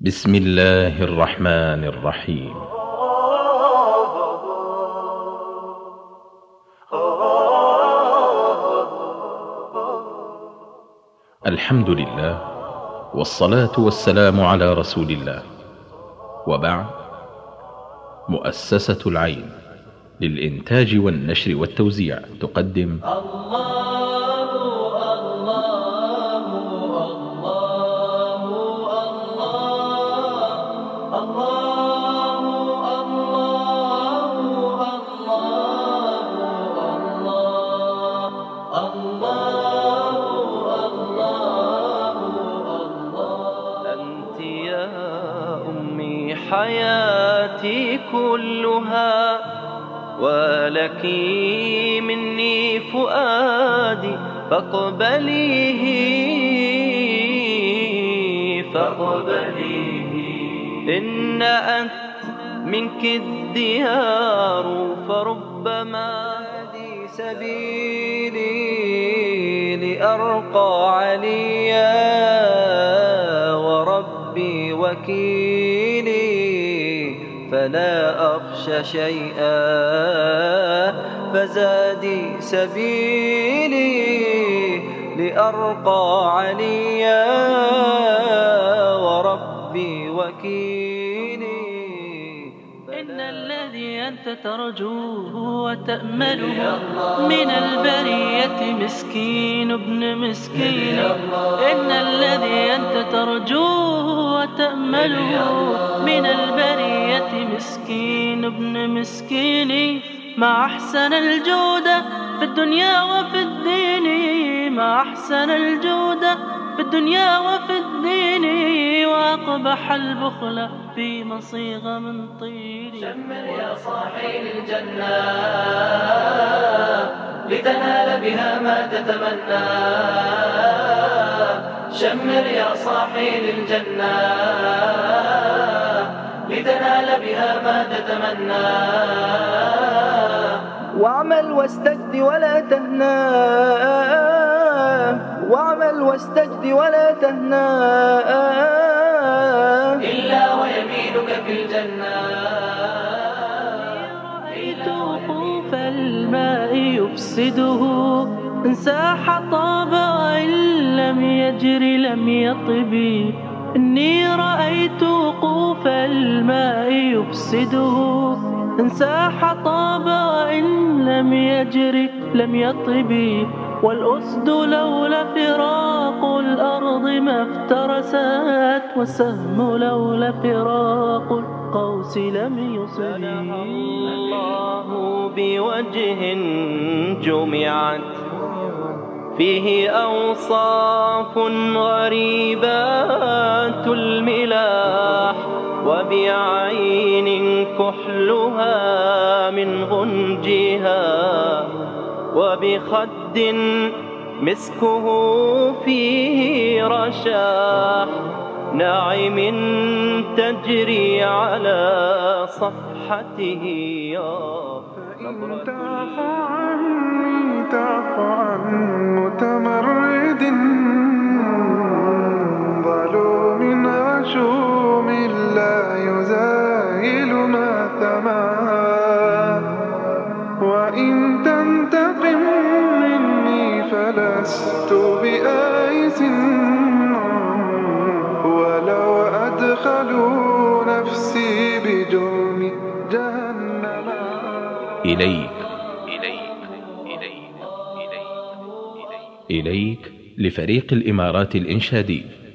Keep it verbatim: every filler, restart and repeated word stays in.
بسم الله الرحمن الرحيم. الحمد لله، والصلاة والسلام على رسول الله، وبعد. مؤسسة العين للإنتاج والنشر والتوزيع تقدم حياتي كلها، ولك مني فؤادي فاقبليه فاقبليه إن أنت منك الديار، فربما هذه سبيلي لأرقى عليا، وربي وكيلي فلا أخشى شيئا، فزادي سبيلي لأرقى عليا، وربي وكيلي. إن الذي أنت ترجوه وتأمله من البرية مسكين ابن مسكين. إن الذي أنت ترجوه وتأمله من البرية مسكين ابن مسكين. ما أحسن الجودة في الدنيا وفي الدين، ما أحسن الجودة في الدنيا وفي الدين، وأقبح البخل في مصيغ من طين. شمر يا صاحي للجنة لتنال بها ما تتمنى، شمر يا صاحي للجنة لتنال بها ما تتمنى، واعمل واستجد ولا تهنى، واعمل واستجد ولا تهنى، إلا ويمينك في الجنة. رأيت وقوف الماء يفسده، إن ساح طاب وإن لم يجر لم يطب. إني رأيت وقوف الماء يفسده، إن ساح طاب وإن لم يجر لم يطب. والأسد لولا فراق الأرض ما افترست، والسهم لولا فراق القوس لم يصب. الله بوجه جمعت فيه أوصاف غريبات الملاح، وبعين كحلها من غنجها، وبخد مسكه فيه رشاح، ناعم تجري على صفحته. فإن تعف عني تعف عن متمرد ظلوم غشوم لا يزايل ما ثمى، وإن تنتقم مني فلست بآيس، ولو أدخلوا نفسي بجرم جهنم. إليك إليك إليك إليك إليك لفريق الإمارات الإنشادي.